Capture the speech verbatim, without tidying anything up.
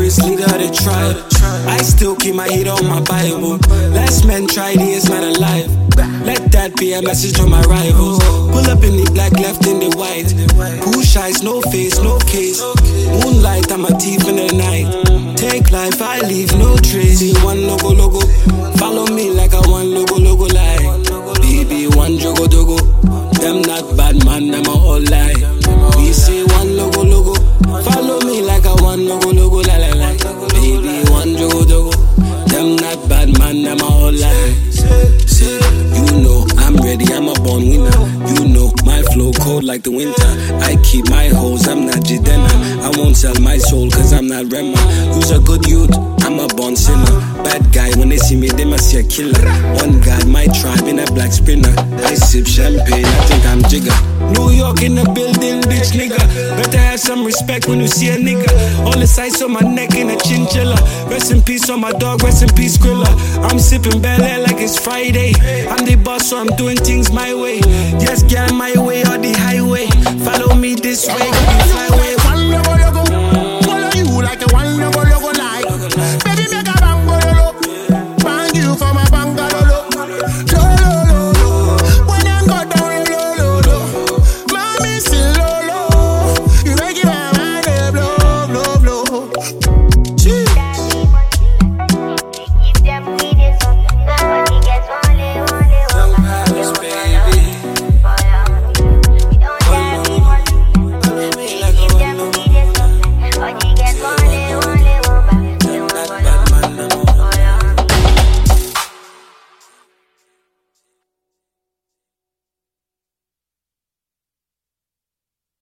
greatest leader of the tribe. I still keep my heat on my Bible. Last man tried, he is not alive. Let that be a message to my rivals. Pull up in the black, left in the white. Who shies, no face, no case. Moonlight, I'm a thief in the night. Take life, I leave no trace. See one logo, logo. Follow me like I one logo, logo lie. Baby, one jogo, dogo. Them not bad man, them a all lie. We say one logo, logo. Follow me like I one logo, logo, lie, lie, lie. Baby, one jogo, dogo. Them not bad man, them a all lie. Say, you know, I'm ready, I'm a born winner. You know, my flow cold like the winter. I keep my hoes, I'm not Jidena. I won't sell my soul cause I'm not Rema. Who's a good youth? I'm a born sinner. Bad guy, when they see me, they must see a killer. One God, my tribe in a black sprinter. I sip champagne, I think I'm Jigga. New York in the building, bitch nigga. Better have some respect when you see a nigga. All the sights on my neck in a chinchilla. Rest in peace on my dog, rest in peace Skrilla. I'm sipping Bel Air like it's Friday. I'm the boss, so I'm doing things my way. Yes, get my way or the highway. Follow me this way, go the flyway. Follow you like a one